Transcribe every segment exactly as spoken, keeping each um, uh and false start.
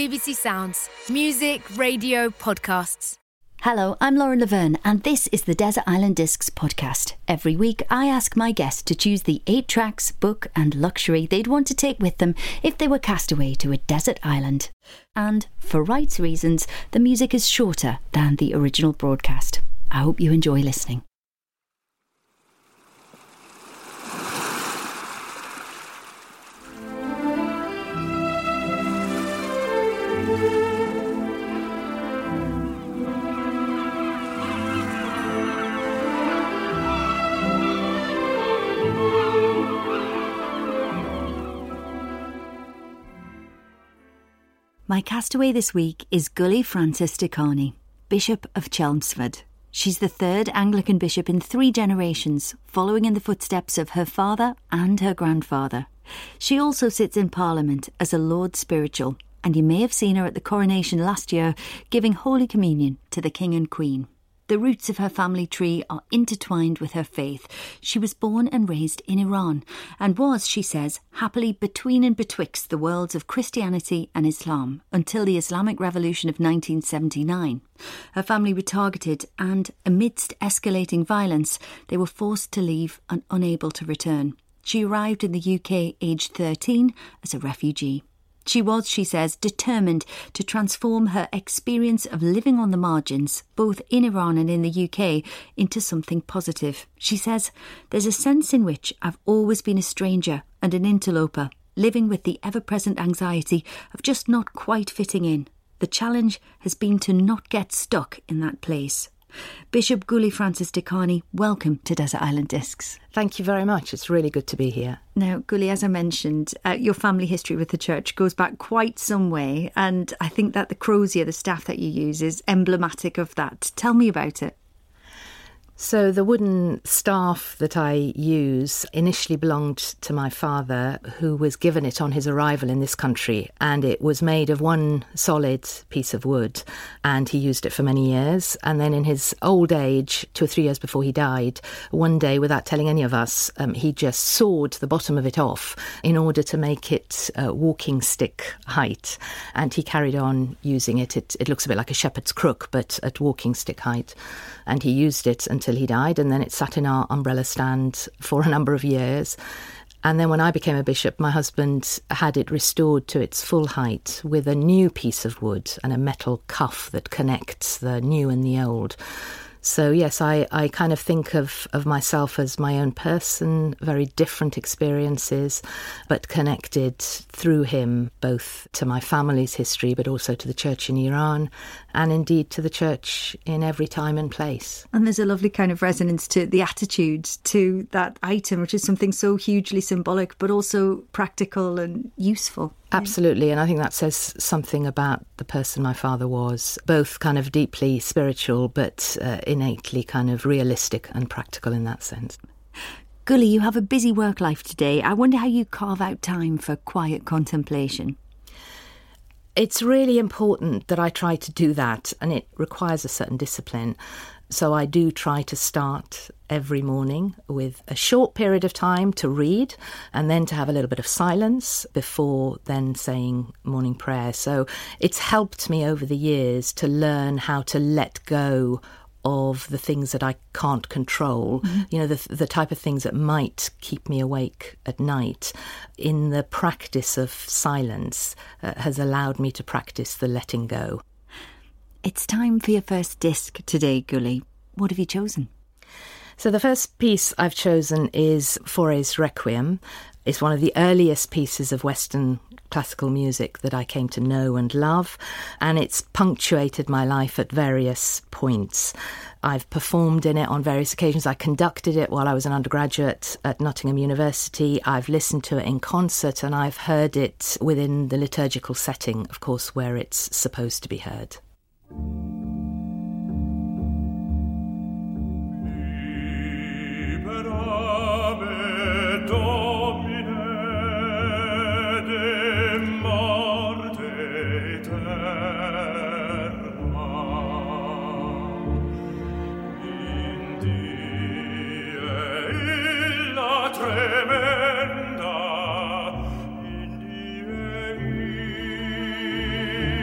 B B C Sounds. Music, radio, podcasts. Hello, I'm Lauren Laverne, and this is the Desert Island Discs podcast. Every week, I ask my guests to choose the eight tracks, book and luxury they'd want to take with them if they were cast away to a desert island. And, for rights reasons, the music is shorter than the original broadcast. I hope you enjoy listening. My castaway this week is Gully Frances de Carney, Bishop of Chelmsford. She's the third Anglican bishop in three generations, following in the footsteps of her father and her grandfather. She also sits in Parliament as a Lord Spiritual, and you may have seen her at the coronation last year giving Holy Communion to the King and Queen. The roots of her family tree are intertwined with her faith. She was born and raised in Iran and was, she says, happily between and betwixt the worlds of Christianity and Islam until the Islamic Revolution of nineteen seventy-nine. Her family were targeted and, amidst escalating violence, they were forced to leave and unable to return. She arrived in the U K aged thirteen as a refugee. She was, she says, determined to transform her experience of living on the margins, both in Iran and in the U K, into something positive. She says, there's a sense in which I've always been a stranger and an interloper, living with the ever-present anxiety of just not quite fitting in. The challenge has been to not get stuck in that place. Bishop Gully Frances de Carney, welcome to Desert Island Discs. Thank you very much. It's really good to be here. Now, Gully, as I mentioned, uh, your family history with the church goes back quite some way, and I think that the crozier, the staff that you use, is emblematic of that. Tell me about it. So the wooden staff that I use initially belonged to my father, who was given it on his arrival in this country, and it was made of one solid piece of wood, and he used it for many years. And then in his old age, two or three years before he died, one day, without telling any of us, um, he just sawed the bottom of it off in order to make it uh, walking stick height. And he carried on using it. it. It looks a bit like a shepherd's crook, but at walking stick height. And he used it until he died, and then it sat in our umbrella stand for a number of years. And then when I became a bishop, my husband had it restored to its full height with a new piece of wood and a metal cuff that connects the new and the old. So yes, I, I kind of think of, of myself as my own person, very different experiences, but connected through him both to my family's history, but also to the church in Iran, and indeed to the church in every time and place. And there's a lovely kind of resonance to the attitude to that item, which is something so hugely symbolic, but also practical and useful. Absolutely, and I think that says something about the person my father was, both kind of deeply spiritual, but uh, innately kind of realistic and practical in that sense. Gully, you have a busy work life today. I wonder how you carve out time for quiet contemplation. It's really important that I try to do that, and it requires a certain discipline. So I do try to start every morning with a short period of time to read and then to have a little bit of silence before then saying morning prayer. So it's helped me over the years to learn how to let go of the things that I can't control, mm-hmm. you know, the the type of things that might keep me awake at night. In the practice of silence uh, has allowed me to practice the letting go. It's time for your first disc today, Gully. What have you chosen? So the first piece I've chosen is Fauré's Requiem. It's one of the earliest pieces of Western classical music that I came to know and love, and it's punctuated my life at various points. I've performed in it on various occasions. I conducted it while I was an undergraduate at Nottingham University. I've listened to it in concert, and I've heard it within the liturgical setting, of course, where it's supposed to be heard. Tremenda in die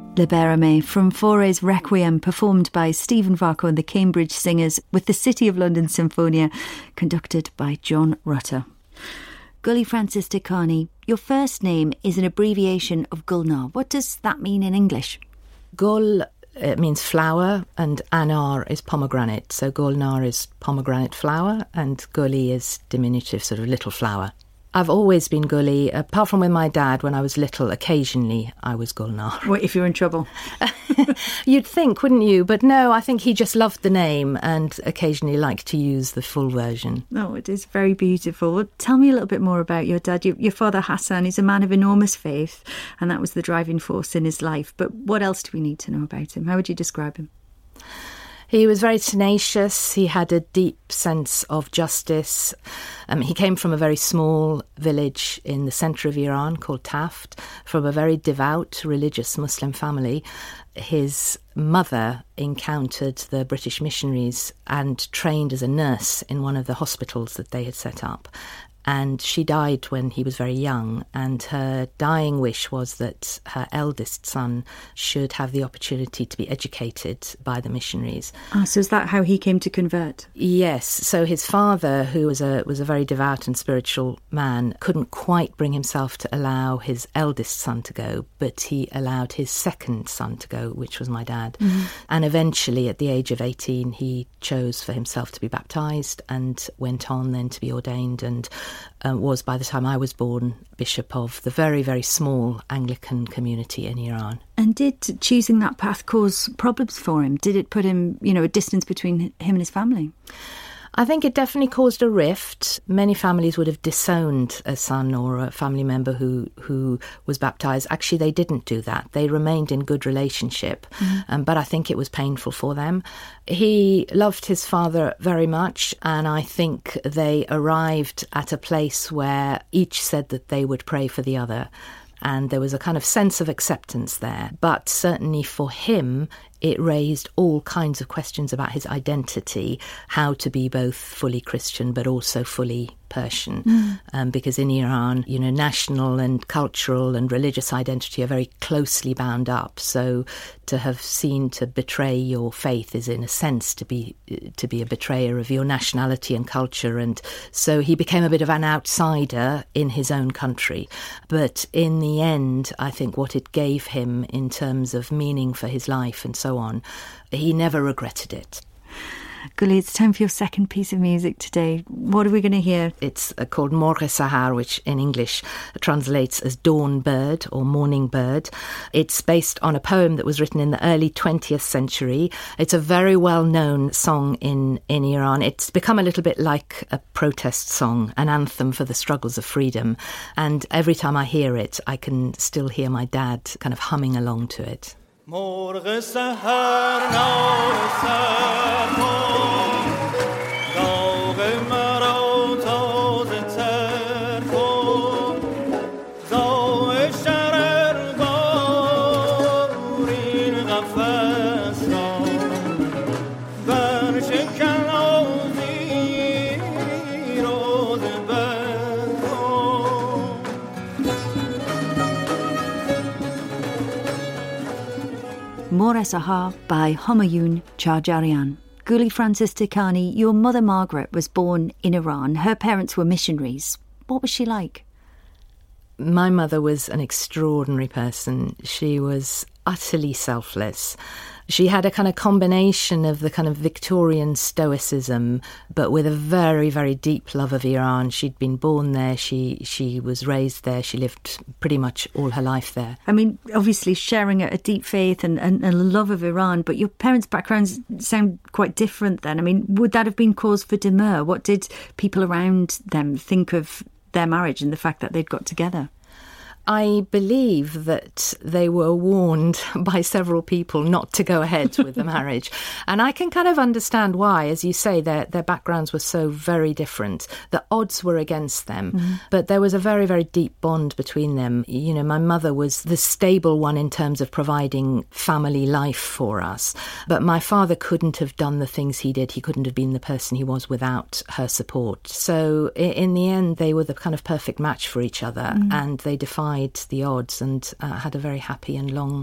Libera Me from Fauré's Requiem, performed by Stephen Varco and the Cambridge Singers with the City of London Symphonia, conducted by John Rutter. Gully Francis de Carney, your first name is an abbreviation of Gulnar. What does that mean in English? Gul, it means flower, and Anar is pomegranate. So Gulnar is pomegranate flower, and Gully is diminutive, sort of little flower. I've always been Gully, apart from with my dad when I was little. Occasionally I was Gulnar. What if you're in trouble? You'd think, wouldn't you? But no, I think he just loved the name and occasionally liked to use the full version. Oh, it is very beautiful. Well, tell me a little bit more about your dad. Your, your father Hassan is a man of enormous faith, and that was the driving force in his life. But what else do we need to know about him? How would you describe him? He was very tenacious. He had a deep sense of justice. Um, he came from a very small village in the centre of Iran called Taft, from a very devout religious Muslim family. His mother encountered the British missionaries and trained as a nurse in one of the hospitals that they had set up. And she died when he was very young, and her dying wish was that her eldest son should have the opportunity to be educated by the missionaries. Ah, so is that how he came to convert? Yes. So his father, who was a was a very devout and spiritual man, couldn't quite bring himself to allow his eldest son to go, but he allowed his second son to go, which was my dad. Mm-hmm. And eventually, at the age of eighteen, he chose for himself to be baptised and went on then to be ordained, and Uh, was, by the time I was born, bishop of the very, very small Anglican community in Iran. And did choosing that path cause problems for him? Did it put him, you know, a distance between him and his family? I think it definitely caused a rift. Many families would have disowned a son or a family member who, who was baptised. Actually, they didn't do that. They remained in good relationship, mm. um, but I think it was painful for them. He loved his father very much, and I think they arrived at a place where each said that they would pray for the other. And there was a kind of sense of acceptance there. But certainly for him, it raised all kinds of questions about his identity, how to be both fully Christian but also fully Persian. Mm. Um, because in Iran, you know, national and cultural and religious identity are very closely bound up. So to have seen to betray your faith is, in a sense, to be to be a betrayer of your nationality and culture. And so he became a bit of an outsider in his own country. But in the end, I think what it gave him in terms of meaning for his life and so on, he never regretted it. Gully, it's time for your second piece of music today. What are we going to hear? It's uh, called Morghe Sahar, which in English translates as Dawn Bird or Morning Bird. It's based on a poem that was written in the early twentieth century. It's a very well-known song in, in Iran. It's become a little bit like a protest song, an anthem for the struggles of freedom. And every time I hear it, I can still hear my dad kind of humming along to it. مرغ سحر نال سر کن داغ مرا تازه تر کن زاو شرر بارین قفص را بر شکن آزی روز بر کن. Morghe Sahar by Humayun Chahjarian. Gully Francis de Carney, your mother Margaret was born in Iran. Her parents were missionaries. What was she like? My mother was an extraordinary person. She was utterly selfless. She had a kind of combination of the kind of Victorian stoicism, but with a very, very deep love of Iran. She'd been born there. She she was raised there. She lived pretty much all her life there. I mean, obviously sharing a, a deep faith and, and, and a love of Iran, but your parents' backgrounds sound quite different then. I mean, would that have been cause for demur? What did people around them think of their marriage and the fact that they'd got together? I believe that they were warned by several people not to go ahead with the marriage. And I can kind of understand why. As you say, their, their backgrounds were so very different. The odds were against them. Mm-hmm. But there was a very, very deep bond between them. You know, my mother was the stable one in terms of providing family life for us. But my father couldn't have done the things he did. He couldn't have been the person he was without her support. So in the end, they were the kind of perfect match for each other. Mm-hmm. And they defied the odds and uh, had a very happy and long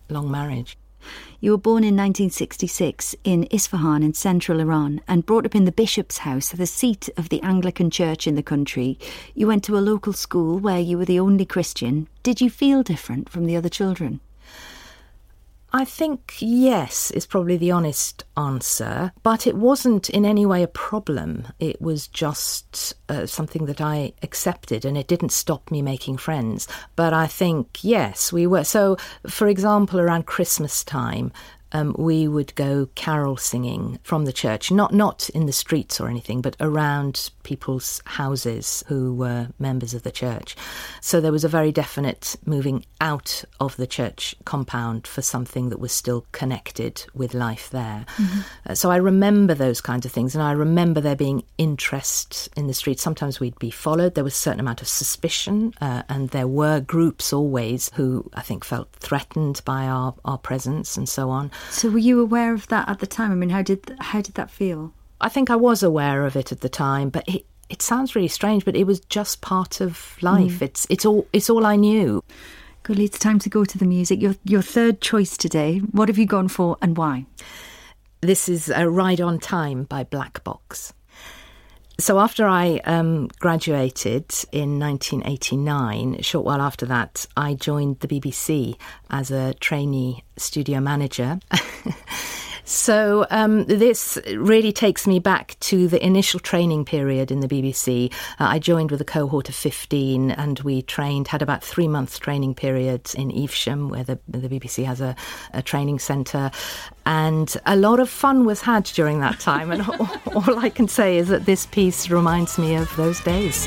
long marriage. You were born in nineteen sixty-six in Isfahan in central Iran and brought up in the bishop's house, the seat of the Anglican Church in the country. You went to a local school where you were the only Christian. Did you feel different from the other children? I think yes is probably the honest answer, but it wasn't in any way a problem. It was just uh, something that I accepted, and it didn't stop me making friends. But I think, yes, we were. So, for example, around Christmas time, Um, we would go carol singing from the church, not not in the streets or anything, but around people's houses who were members of the church. So there was a very definite moving out of the church compound for something that was still connected with life there. Mm-hmm. Uh, so I remember those kinds of things, and I remember there being interest in the streets. Sometimes we'd be followed. There was a certain amount of suspicion, uh, and there were groups always who I think felt threatened by our, our presence and so on. So were you aware of that at the time? I mean, how did how did that feel? I think I was aware of it at the time, but it, it sounds really strange, but it was just part of life. Mm. It's it's all it's all I knew. Gully, it's time to go to the music. Your your third choice today. What have you gone for and why? This is a Ride on Time by Black Box. So after I um, graduated in nineteen eighty-nine, a short while after that, I joined the B B C as a trainee studio manager. So um, this really takes me back to the initial training period in the B B C. Uh, I joined with a cohort of fifteen, and we trained, had about three months training period in Evesham, where the, the B B C has a, a training centre. And a lot of fun was had during that time. And all, all I can say is that this piece reminds me of those days.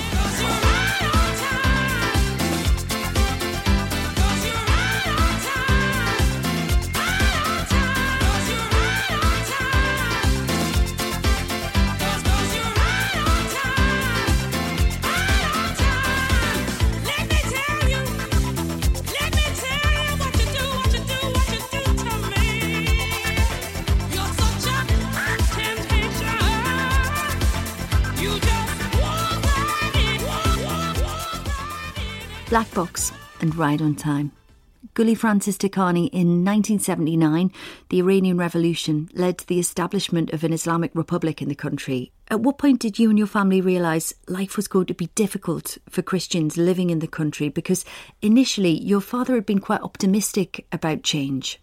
Black Box and Ride on Time. Gully Francis Tikhani in nineteen seventy-nine, the Iranian Revolution led to the establishment of an Islamic Republic in the country. At what point did you and your family realise life was going to be difficult for Christians living in the country? Because initially your father had been quite optimistic about change.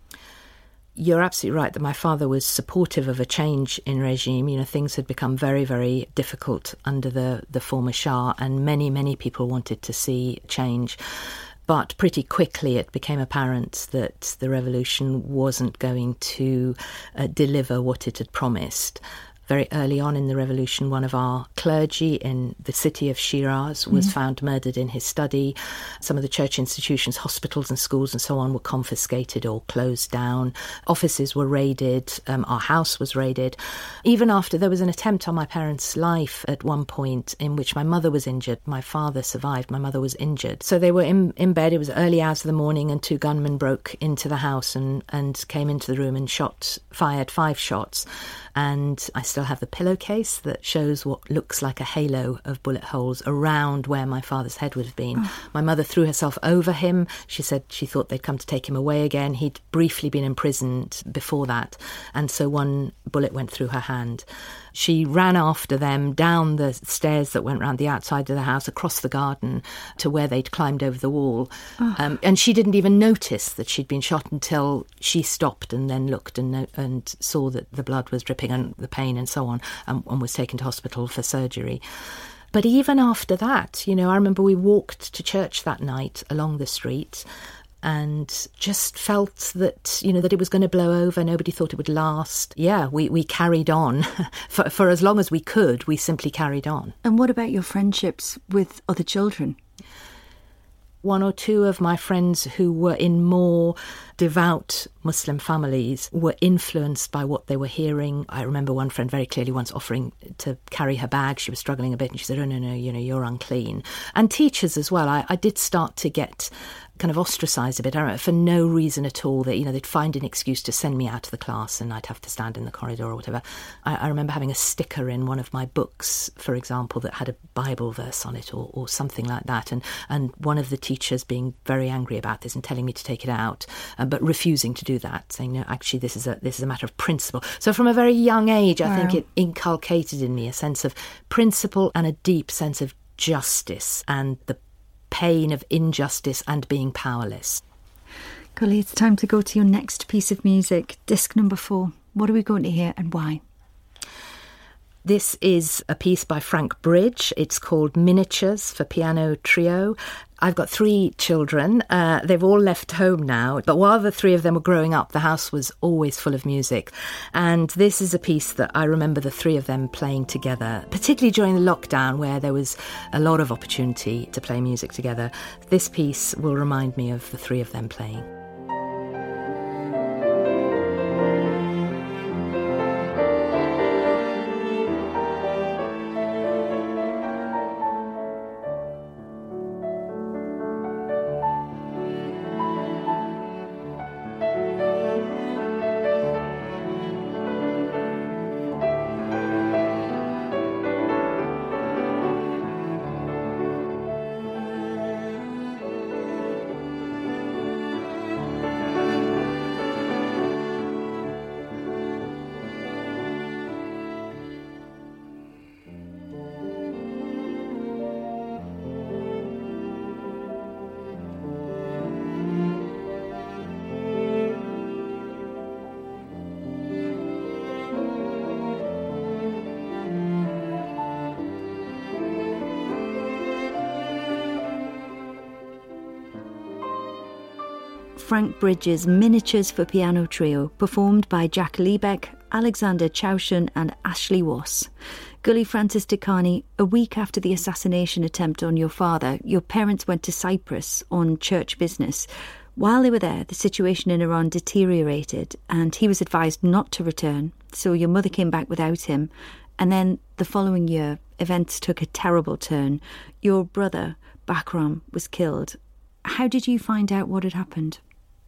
You're absolutely right that my father was supportive of a change in regime. You know, things had become very, very difficult under the, the former Shah, and many, many people wanted to see change. But pretty quickly it became apparent that the revolution wasn't going to uh, deliver what it had promised. Very early on in the revolution, one of our clergy in the city of Shiraz was mm. found murdered in his study. Some of the church institutions, hospitals and schools and so on were confiscated or closed down. Offices were raided. Um, our house was raided. Even after there was an attempt on my parents' life at one point in which my mother was injured. My father survived. My mother was injured. So they were in, in bed. It was early hours of the morning, and two gunmen broke into the house and, and came into the room and shot, fired five shots. And I still have the pillowcase that shows what looks like a halo of bullet holes around where my father's head would have been. Oh. My mother threw herself over him. She said she thought they'd come to take him away again. He'd briefly been imprisoned before that, and so one bullet went through her hand. She ran after them down the stairs that went round the outside of the house, across the garden to where they'd climbed over the wall. Oh. Um, and she didn't even notice that she'd been shot until she stopped and then looked and, and saw that the blood was dripping and the pain and so on, and, and was taken to hospital for surgery. But even after that, you know, I remember we walked to church that night along the street and just felt that, you know, that it was going to blow over. Nobody thought it would last. Yeah, we, we carried on. for, for as long as we could, we simply carried on. And what about your friendships with other children? One or two of my friends who were in more devout Muslim families were influenced by what they were hearing. I remember one friend very clearly once offering to carry her bag. She was struggling a bit and she said, oh, no, no, you know, you're unclean. And teachers as well. I, I did start to get kind of ostracised a bit, I don't know, for no reason at all. That, you know, they'd find an excuse to send me out of the class and I'd have to stand in the corridor or whatever. I, I remember having a sticker in one of my books, for example, that had a Bible verse on it or, or something like that. And, and one of the teachers being very angry about this and telling me to take it out, uh, but refusing to do that, saying, no, actually, this is a this is a matter of principle. So from a very young age, I wow. think it inculcated in me a sense of principle and a deep sense of justice and the pain of injustice and being powerless. Gully, it's time to go to your next piece of music, disc number four. What are we going to hear and why? This is a piece by Frank Bridge. It's called Miniatures for Piano Trio. I've got three children. Uh, they've all left home now. But while the three of them were growing up, the house was always full of music. And this is a piece that I remember the three of them playing together, particularly during the lockdown where there was a lot of opportunity to play music together. This piece will remind me of the three of them playing. Frank Bridges' Miniatures for Piano Trio, performed by Jack Liebeck, Alexander Chaushan and Ashley Wass. Gully Francis-Dicani, a week after the assassination attempt on your father, your parents went to Cyprus on church business. While they were there, the situation in Iran deteriorated and he was advised not to return, so your mother came back without him. And then the following year, events took a terrible turn. Your brother, Bakram, was killed. How did you find out what had happened?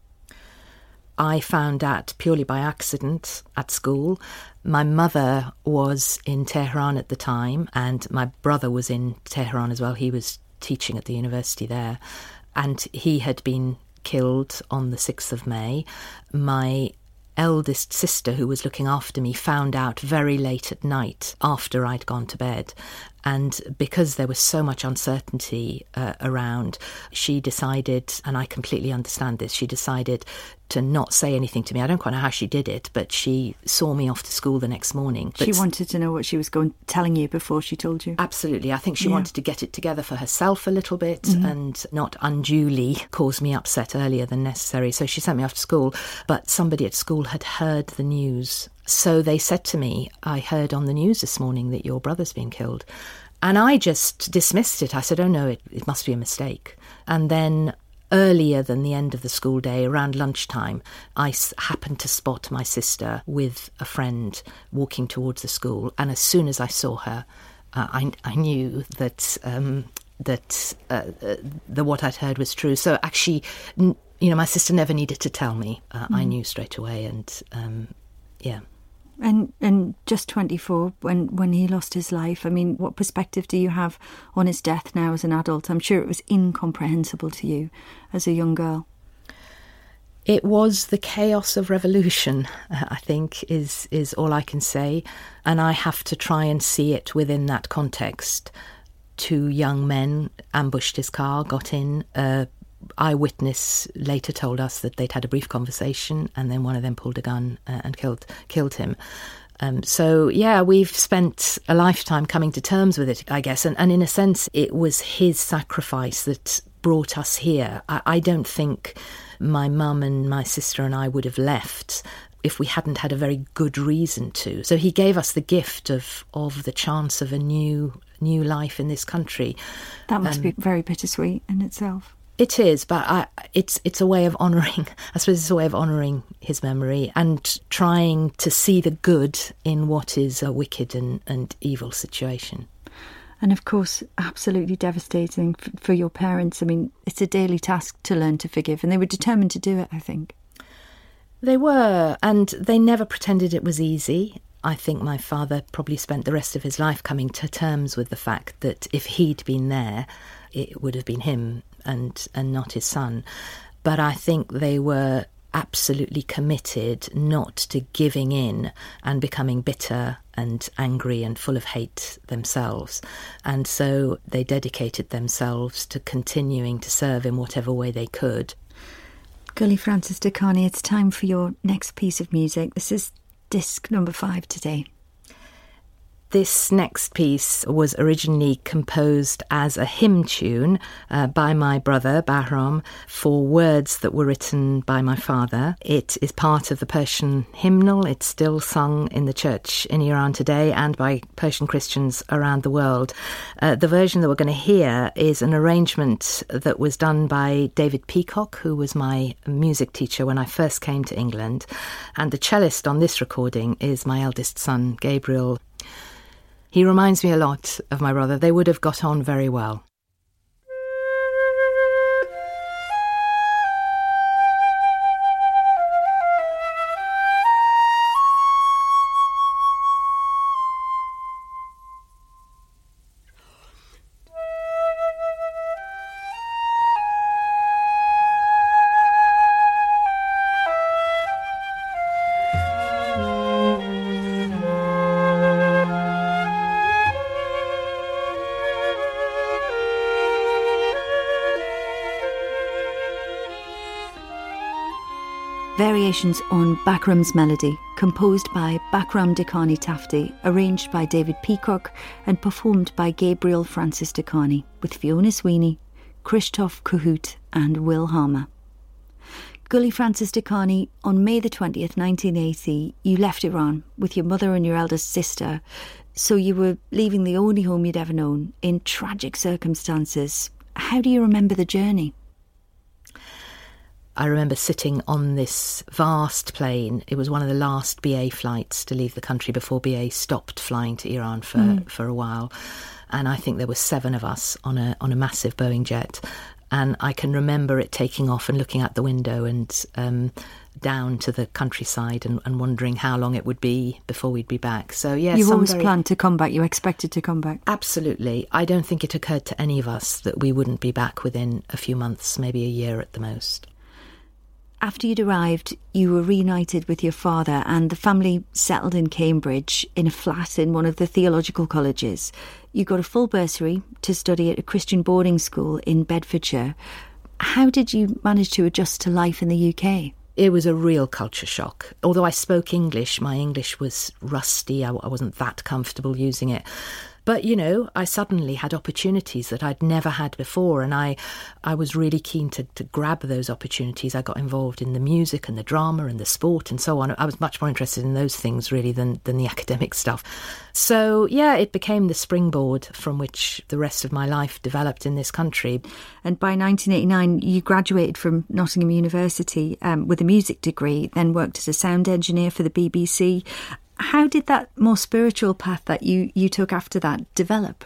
I found out purely by accident at school. My mother was in Tehran at the time and my brother was in Tehran as well. He was teaching at the university there and he had been killed on the sixth of May. My eldest sister, who was looking after me, found out very late at night after I'd gone to bed. And because there was so much uncertainty uh, around, she decided, and I completely understand this, she decided to not say anything to me. I don't quite know how she did it, but she saw me off to school the next morning. But she wanted to know what she was going telling you before she told you? Absolutely. I think she yeah. wanted to get it together for herself a little bit mm-hmm. and not unduly cause me upset earlier than necessary. So she sent me off to school, but somebody at school had heard the news. So they said to me, I heard on the news this morning that your brother's been killed. And I just dismissed it. I said, oh no, it, it must be a mistake. And then earlier than the end of the school day, around lunchtime, I s- happened to spot my sister with a friend walking towards the school. And as soon as I saw her, uh, I, I knew that um, that uh, uh, the what I'd heard was true. So actually, n- you know, my sister never needed to tell me. Uh, mm. I knew straight away. And um, yeah. And and just twenty-four, when, when he lost his life, I mean, what perspective do you have on his death now as an adult? I'm sure it was incomprehensible to you as a young girl. It was the chaos of revolution, I think, is, is all I can say. And I have to try and see it within that context. Two young men ambushed his car, got in, uh, eyewitness later told us that they'd had a brief conversation and then one of them pulled a gun uh, and killed killed him. Um, so, yeah, we've spent a lifetime coming to terms with it, I guess. And, and in a sense, it was his sacrifice that brought us here. I, I don't think my mum and my sister and I would have left if we hadn't had a very good reason to. So he gave us the gift of, of the chance of a new new life in this country. That must um, be very bittersweet in itself. It is, but I, it's it's a way of honouring, I suppose it's a way of honouring his memory and trying to see the good in what is a wicked and, and evil situation. And of course, absolutely devastating f- for your parents. I mean, it's a daily task to learn to forgive, and they were determined to do it, I think. They were, and they never pretended it was easy. I think my father probably spent the rest of his life coming to terms with the fact that if he'd been there, it would have been him and, and not his son. But I think they were absolutely committed not to giving in and becoming bitter and angry and full of hate themselves. And so they dedicated themselves to continuing to serve in whatever way they could. Gully Francis de Carney, it's time for your next piece of music. This is disc number five today. This next piece was originally composed as a hymn tune uh, by my brother, Bahram, for words that were written by my father. It is part of the Persian hymnal. It's still sung in the church in Iran today and by Persian Christians around the world. Uh, the version that we're going to hear is an arrangement that was done by David Peacock, who was my music teacher when I first came to England. And the cellist on this recording is my eldest son, Gabriel. He reminds me a lot of my brother. They would have got on very well. Variations on Bakram's Melody, composed by Bakram de Carney Tafti, arranged by David Peacock and performed by Gabriel Francis de Carney, with Fiona Sweeney, Christoph Kohut and Will Harmer. Gully Francis de Carney, on May the twentieth, nineteen eighty, you left Iran with your mother and your eldest sister, so you were leaving the only home you'd ever known in tragic circumstances. How do you remember the journey? I remember sitting on this vast plane. It was one of the last B A flights to leave the country before B A stopped flying to Iran for, mm. for a while. And I think there were seven of us on a on a massive Boeing jet. And I can remember it taking off and looking out the window and um, down to the countryside and, and wondering how long it would be before we'd be back. So, yes. You always very... planned to come back. You expected to come back. Absolutely. I don't think it occurred to any of us that we wouldn't be back within a few months, maybe a year at the most. After you'd arrived, you were reunited with your father and the family settled in Cambridge in a flat in one of the theological colleges. You got a full bursary to study at a Christian boarding school in Bedfordshire. How did you manage to adjust to life in the U K? It was a real culture shock. Although I spoke English, my English was rusty. I, I wasn't that comfortable using it. But, you know, I suddenly had opportunities that I'd never had before, and I I was really keen to, to grab those opportunities. I got involved in the music and the drama and the sport and so on. I was much more interested in those things, really, than, than the academic stuff. So, yeah, it became the springboard from which the rest of my life developed in this country. And by nineteen eighty-nine, you graduated from Nottingham University um, with a music degree, then worked as a sound engineer for the B B C. How did that more spiritual path that you, you took after that develop?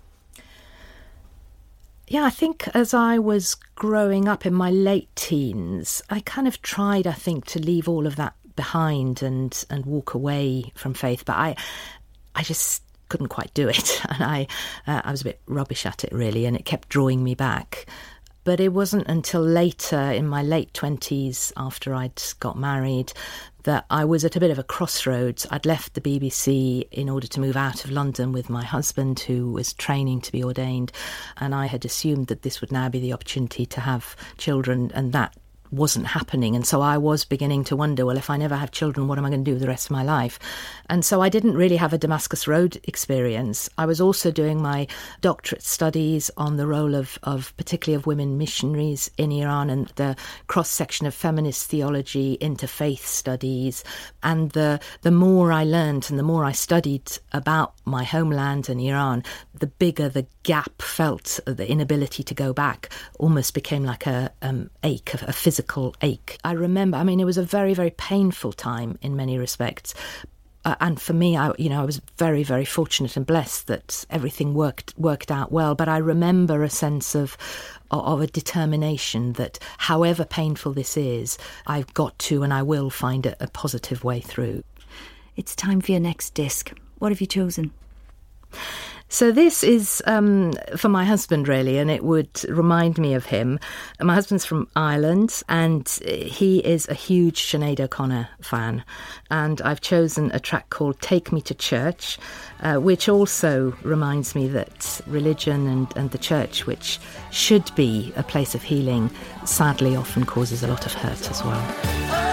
Yeah, I think as I was growing up in my late teens, I kind of tried, I think, to leave all of that behind and, and walk away from faith. But I I just couldn't quite do it. And I, uh, I was a bit rubbish at it, really, and it kept drawing me back. But it wasn't until later, in my late twenties, after I'd got married, that I was at a bit of a crossroads. I'd left the B B C in order to move out of London with my husband, who was training to be ordained, and I had assumed that this would now be the opportunity to have children, and that wasn't happening. And so I was beginning to wonder, well, if I never have children, what am I going to do with the rest of my life? And so I didn't really have a Damascus Road experience. I was also doing my doctorate studies on the role of, of particularly of women missionaries in Iran, and the cross-section of feminist theology, interfaith studies. And the, the more I learned and the more I studied about my homeland and Iran, the bigger the gap felt, the inability to go back almost became like a um, ache, a, a physical ache. I remember, I mean, it was a very, very painful time in many respects. Uh, and for me, I, you know, I was very, very fortunate and blessed that everything worked worked out well. But I remember a sense of of a determination that however painful this is, I've got to and I will find a, a positive way through. It's time for your next disc. What have you chosen? So this is um, for my husband, really, and it would remind me of him. My husband's from Ireland, and he is a huge Sinead O'Connor fan. And I've chosen a track called Take Me to Church, uh, which also reminds me that religion and, and the church, which should be a place of healing, sadly often causes a lot of hurt as well.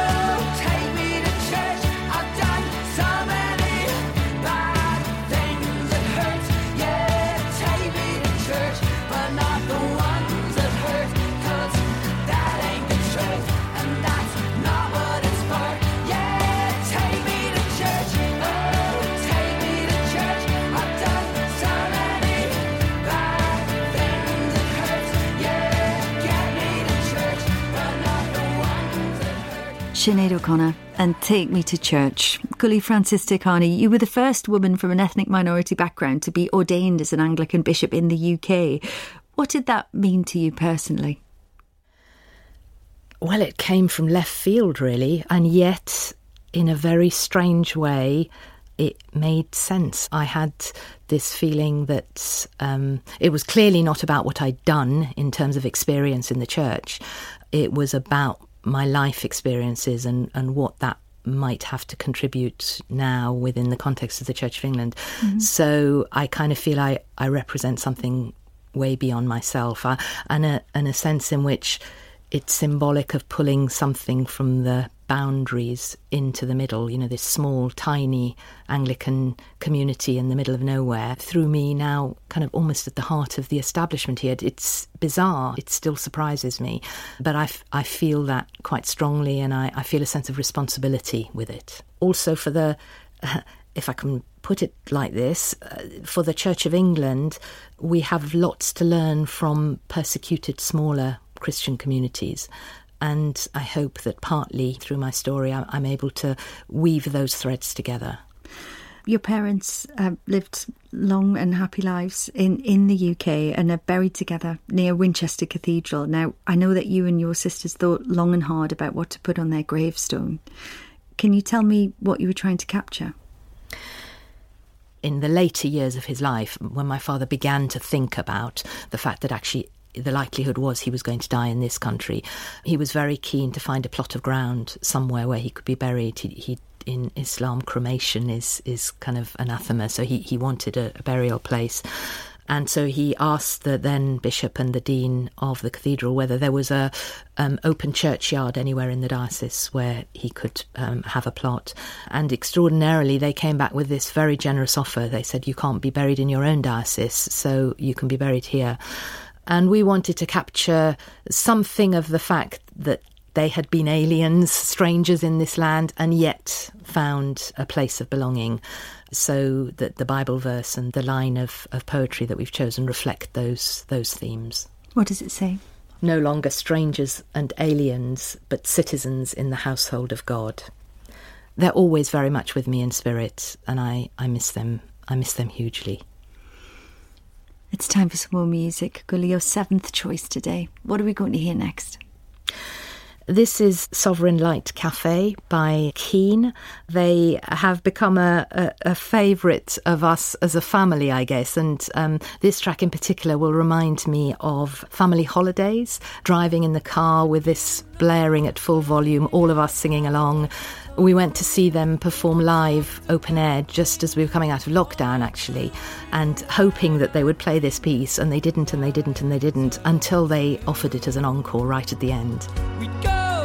Sinead O'Connor and Take Me to Church. Gully Francis Tikhani, you were the first woman from an ethnic minority background to be ordained as an Anglican bishop in the U K. What did that mean to you personally? Well, it came from left field, really, and yet, in a very strange way, it made sense. I had this feeling that um, it was clearly not about what I'd done in terms of experience in the church. It was about my life experiences and, and what that might have to contribute now within the context of the Church of England. Mm-hmm. So I kind of feel I, I represent something way beyond myself, I, and, a, and a sense in which it's symbolic of pulling something from the boundaries into the middle, you know, this small, tiny Anglican community in the middle of nowhere, through me now kind of almost at the heart of the establishment here. It's bizarre. It still surprises me. But I, f- I feel that quite strongly, and I, I feel a sense of responsibility with it. Also for the, uh, if I can put it like this, uh, for the Church of England, we have lots to learn from persecuted smaller Christian communities. And I hope that partly through my story, I'm able to weave those threads together. Your parents uh, lived long and happy lives in, in the U K and are buried together near Winchester Cathedral. Now, I know that you and your sisters thought long and hard about what to put on their gravestone. Can you tell me what you were trying to capture? In the later years of his life, when my father began to think about the fact that actually the likelihood was he was going to die in this country, he was very keen to find a plot of ground somewhere where he could be buried. He, he in Islam, cremation is is kind of anathema, so he, he wanted a, a burial place. And so he asked the then bishop and the dean of the cathedral whether there was a um, open churchyard anywhere in the diocese where he could um, have a plot. And extraordinarily, they came back with this very generous offer. They said, you can't be buried in your own diocese, so you can be buried here. And we wanted to capture something of the fact that they had been aliens, strangers in this land, and yet found a place of belonging. So that the Bible verse and the line of, of poetry that we've chosen reflect those those themes. What does it say? No longer strangers and aliens, but citizens in the household of God. They're always very much with me in spirit, and I, I miss them. I miss them hugely. It's time for some more music. Gully, your seventh choice today. What are we going to hear next? This is Sovereign Light Cafe by Keane. They have become a, a, a favourite of us as a family, I guess. And um, this track in particular will remind me of family holidays, driving in the car with this blaring at full volume, all of us singing along. We went to see them perform live open air just as we were coming out of lockdown, actually, and hoping that they would play this piece, and they didn't and they didn't and they didn't until they offered it as an encore right at the end. We go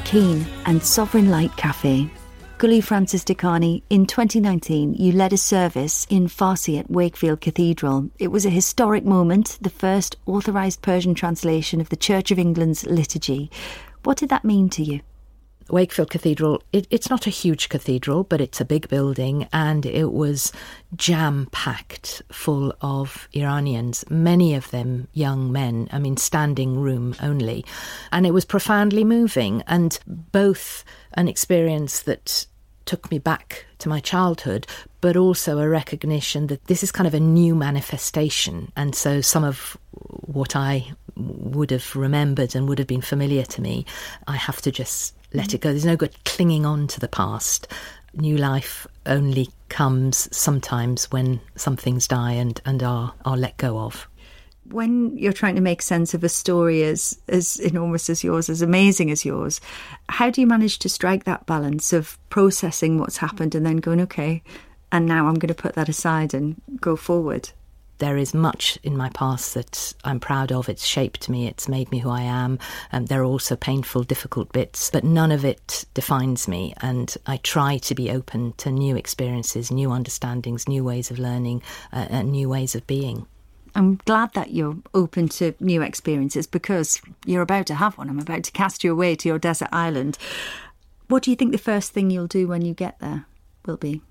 Keane and Sovereign Light Cafe. Gully Francis Dikhani, in twenty nineteen, you led a service in Farsi at Wakefield Cathedral. It was a historic moment, the first authorised Persian translation of the Church of England's liturgy. What did that mean to you? Wakefield Cathedral, it, it's not a huge cathedral, but it's a big building, and it was jam-packed full of Iranians, many of them young men, I mean standing room only. And it was profoundly moving, and both an experience that took me back to my childhood, but also a recognition that this is kind of a new manifestation. And so some of what I would have remembered and would have been familiar to me, I have to just let it go. There's no good clinging on to the past. New life only comes sometimes when some things die and, and are, are let go of. When you're trying to make sense of a story as, as enormous as yours, as amazing as yours, how do you manage to strike that balance of processing what's happened and then going, OK, and now I'm going to put that aside and go forward? There is much in my past that I'm proud of. It's shaped me. It's made me who I am. Um, there are also painful, difficult bits, but none of it defines me. And I try to be open to new experiences, new understandings, new ways of learning, uh, and new ways of being. I'm glad that you're open to new experiences because you're about to have one. I'm about to cast you away to your desert island. What do you think the first thing you'll do when you get there will be?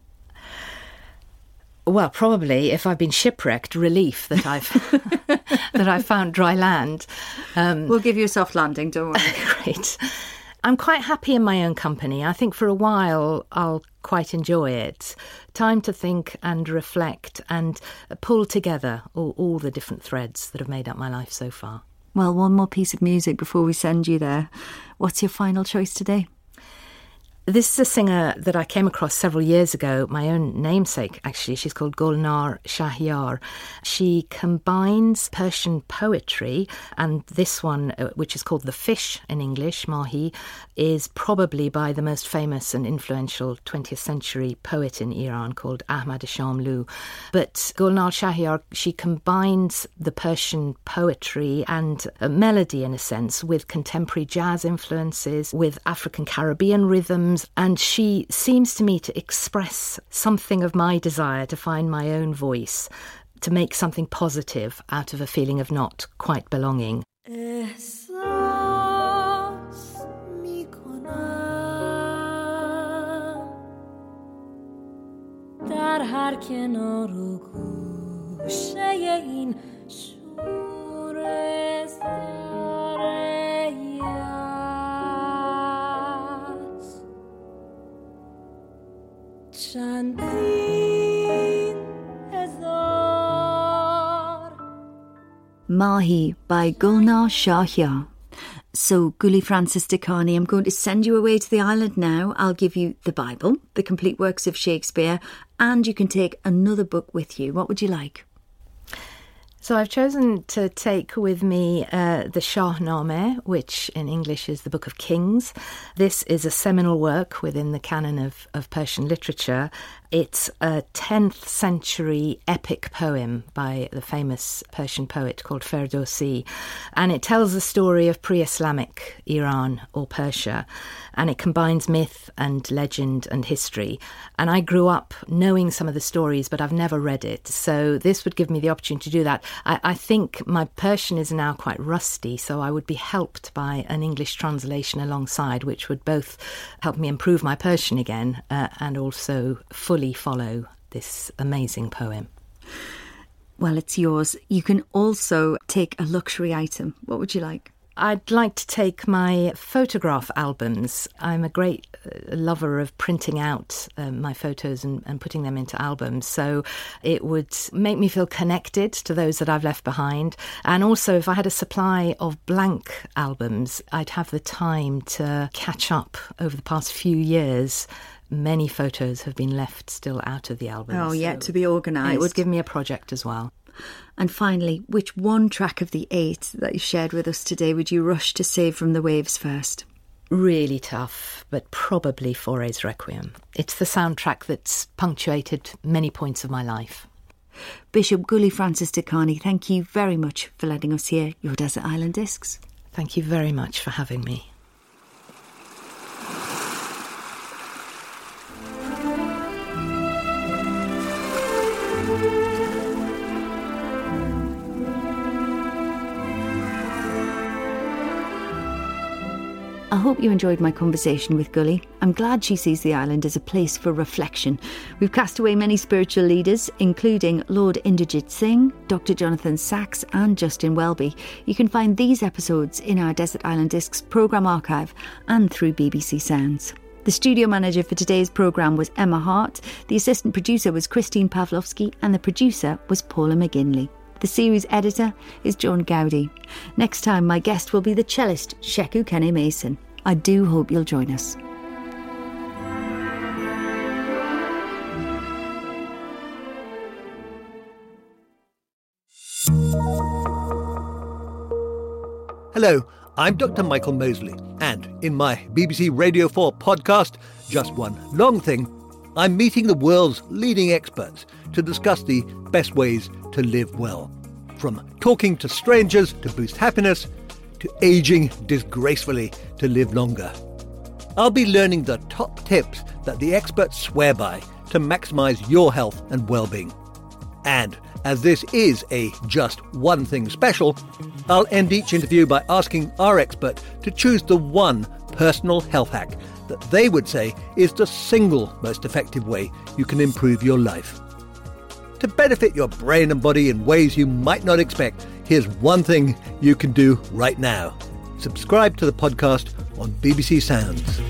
Well, probably, if I've been shipwrecked, relief that I've that I've found dry land. Um, we'll give you a soft landing, don't worry. Great. I'm quite happy in my own company. I think for a while I'll quite enjoy it. Time to think and reflect and pull together all, all the different threads that have made up my life so far. Well, one more piece of music before we send you there. What's your final choice today? This is a singer that I came across several years ago, my own namesake, actually. She's called Gulnar Shahyar. She combines Persian poetry, and this one, which is called The Fish in English, Mahi, is probably by the most famous and influential twentieth century poet in Iran called Ahmad Shamlu. But Gulnar Shahyar, she combines the Persian poetry and a melody, in a sense, with contemporary jazz influences, with African Caribbean rhythms, and she seems to me to express something of my desire to find my own voice, to make something positive out of a feeling of not quite belonging. در هر کنار و گوشه این شور سریعت چندین هزار. Mahi by Gulnar Shahyar. So, Gully Francis Dikhani, I'm going to send you away to the island now. I'll give you the Bible, the complete works of Shakespeare, and you can take another book with you. What would you like? So I've chosen to take with me uh, the Shahnameh, which in English is the Book of Kings. This is a seminal work within the canon of, of Persian literature. It's a tenth century epic poem by the famous Persian poet called Ferdowsi, and it tells the story of pre-Islamic Iran or Persia, and it combines myth and legend and history. And I grew up knowing some of the stories, but I've never read it, so this would give me the opportunity to do that. I, I think my Persian is now quite rusty, so I would be helped by an English translation alongside, which would both help me improve my Persian again uh, and also fully follow this amazing poem. Well, it's yours. You can also take a luxury item. What would you like? I'd like to take my photograph albums. I'm a great lover of printing out uh, my photos and, and putting them into albums. So it would make me feel connected to those that I've left behind. And also, if I had a supply of blank albums, I'd have the time to catch up over the past few years. Many photos have been left still out of the album. Oh, yet so to be organised. It would give me a project as well. And finally, which one track of the eight that you shared with us today would you rush to save from the waves first? Really tough, but probably Fauré's Requiem. It's the soundtrack that's punctuated many points of my life. Bishop Gully Francis Dikhani, thank you very much for letting us hear your Desert Island Discs. Thank you very much for having me. I hope you enjoyed my conversation with Gully. I'm glad she sees the island as a place for reflection. We've cast away many spiritual leaders, including Lord Inderjit Singh, Doctor Jonathan Sacks and Justin Welby. You can find these episodes in our Desert Island Discs programme archive and through B B C Sounds. The studio manager for today's programme was Emma Hart, the assistant producer was Christine Pawlowski and the producer was Paula McGinley. The series editor is John Gowdy. Next time my guest will be the cellist Sheku Kene Mason. I do hope you'll join us. Hello, I'm Doctor Michael Mosley, and in my B B C Radio four podcast, Just One Long Thing, I'm meeting the world's leading experts to discuss the best ways to live well. From talking to strangers to boost happiness, to ageing disgracefully to live longer. I'll be learning the top tips that the experts swear by to maximise your health and well-being. And as this is a Just One Thing special, I'll end each interview by asking our expert to choose the one personal health hack that they would say is the single most effective way you can improve your life. To benefit your brain and body in ways you might not expect, here's one thing you can do right now. Subscribe to the podcast on B B C Sounds.